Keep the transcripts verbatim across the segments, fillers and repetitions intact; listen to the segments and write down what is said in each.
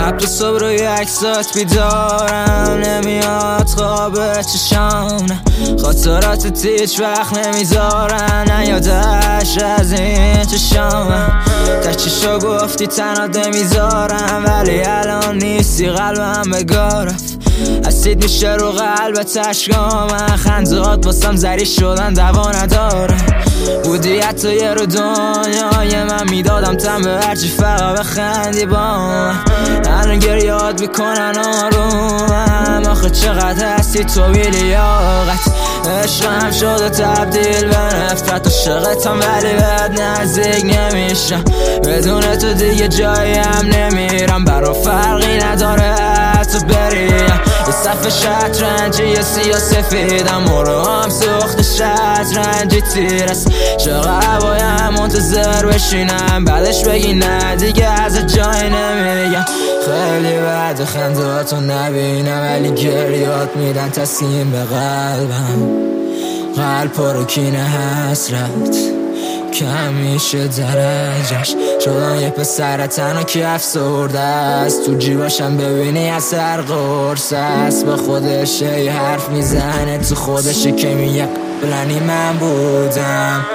شب تو صبح روی عکسات بیدارم، نمیاد خواب چشام، خاطراتت هیچ وقت نمیذارن نیادش از این چشام. تا چشا گفتی تنها نمیذارم، ولی الان نیستی قلبم بگاه رفت، اسید میشه رو قلبت اشکام، خندهات واسم زری شدن دوا ندارم. بودی حتی یه رو دنیای من، میدادم تن به هرچی فقط بخندی با من. الان گریاد میکنن آرومم، آخه چقدر هستی تو بی لیاقت. عشقم شده تبدیل به نفرت، عاشقتم ولی بهت نزدیک نمیشم، بدون تو دیگه جایم نمیرم، برام فرقی نداره حتی بریم. یه صفحه شطرنجی سیاه سفیدم، مورو هم سوخت شطرنجی تیر است. چقدر باید منتظر بشینم بعدش بگی نه دیگه از جای نمیگم. خیلی بعد خندهاتو نبینم، ولی گریات میدن تسلیم به قلبم. قلب پرو کینه حسرت کم میشه درجش، شدم یه پسر تنها که افسرده است، تو جیباشم ببینی اثر قرص است. با خودش یه حرف میزنه تو خودشه که میگه بلنی من بودم.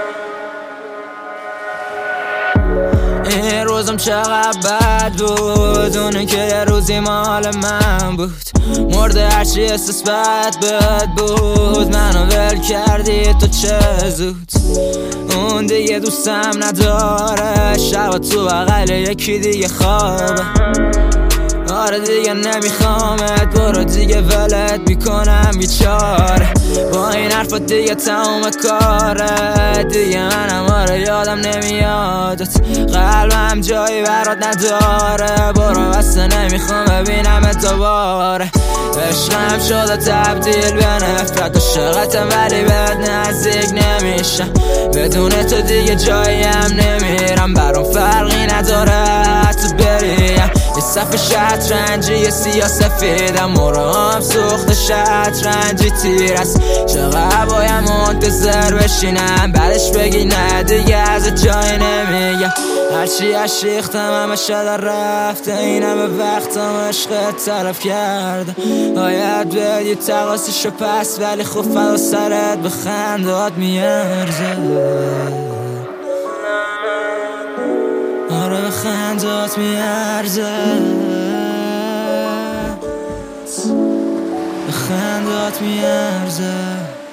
این روزم چقدر بد بود، اونه که یه روزی مال من بود، مرده هرچی احساس بد بد بود، منو ول کردی تو چه زود. اون دیگه دوستم نداره، شبا تو بغل یکی دیگه خوابه. آره دیگه نمیخوامت، برو دیگه ولت میکنم بیچاره، با این حرفا دیگه تموم کاره. دیگه منم آره یادم نمیادت، قلبم جایی برات نداره، برو اصلا نمیخوام ببینمت دوباره. عشقم شده تبدیل به نفرت، عاشقتم ولی بهت نزدیک نمیشم، بدون تو دیگه جایم نمیرم، برام فرقی نداره حتی بریم. یه صفحه شطرنجی سیاه سفیدم، مورو هم سوخت شطرنجی تیر است. چقدر باید منتظر بشینم بعدش بگی نه دیگه از جای نمیگم. هرچی عشقتم همه شده رفته، این همه وقتم عشقت طرف کرده، باید بدی تقاسیشو پس، ولی خوب فدا سرت به خندات میارزه. آره به خندات میارزه، به خندات میارزه.